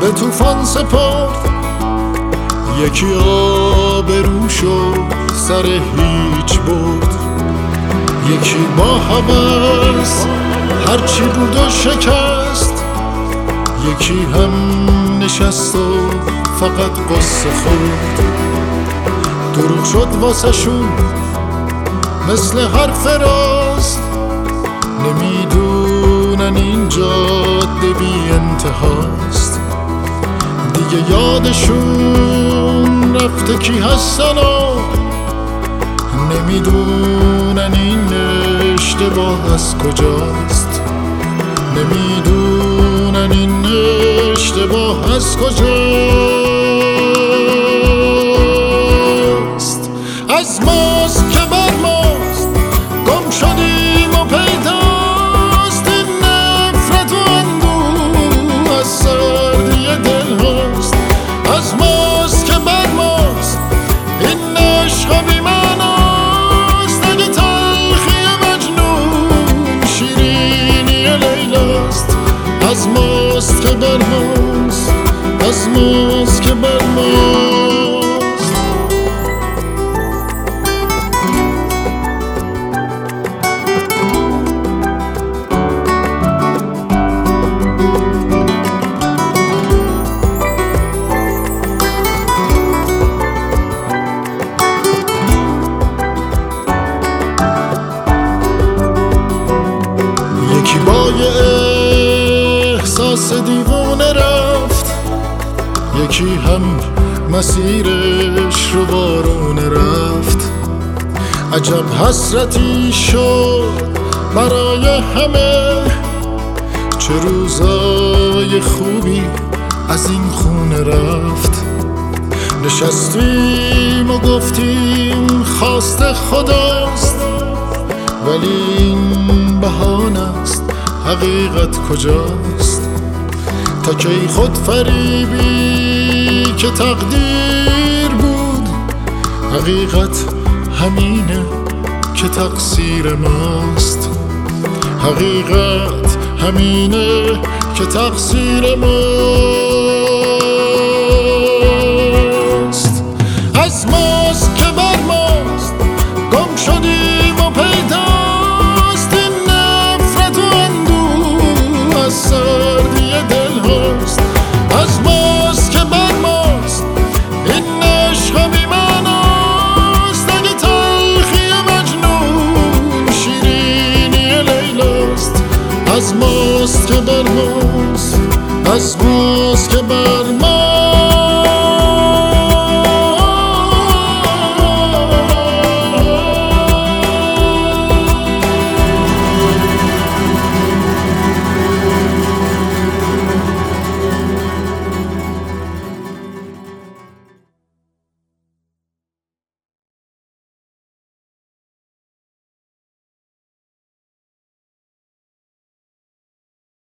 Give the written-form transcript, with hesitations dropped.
به طوفان سپرد، یکی آبروش و سر هیچ برد. یکی با هوس هرچی بود و شکست، یکی هم نشست و فقط قصه خورد. دروغ شد واسه شون مثل حرف راست، نمیدونن این جاده بی انتهاست. دیگه یادشون رفته کی هستن و نمیدونن این اشتباه از کجاست. نمیدونن این اشتباه از کجاست. از ماست که بر ماست گم شدیم و پیداست، این نفرت و اندوه از سردی دل هاست. از ماست که بر ماست این عشق بی معناست، اگه تلخی مجنون شیرینی لیلاست. از ماست که بر ماست، از ماست که بر ماست. یکی با یه احساس دیوونه رفت، یکی هم مسیرش رو بارونه رفت. عجب حسرتی شد برای همه، چه روزای خوبی از این خونه رفت. نشستیم و گفتیم خواست خداست، ولی این بهانه است، حقیقت کجاست؟ تا کی خود فریبی که تقدیر بود، حقیقت همینه که تقصیر ماست. حقیقت همینه که تقصیر ماست. از ماست که بر ماست گم شدیم و پیداست، این نفرت و اندوه از سردی دل هاست. از ماست که بر ماست این عشق بی معناست، اگه تلخی مجنون شیرینی لیلاست. از ماست که بر ماست، از ماست که بر ماست.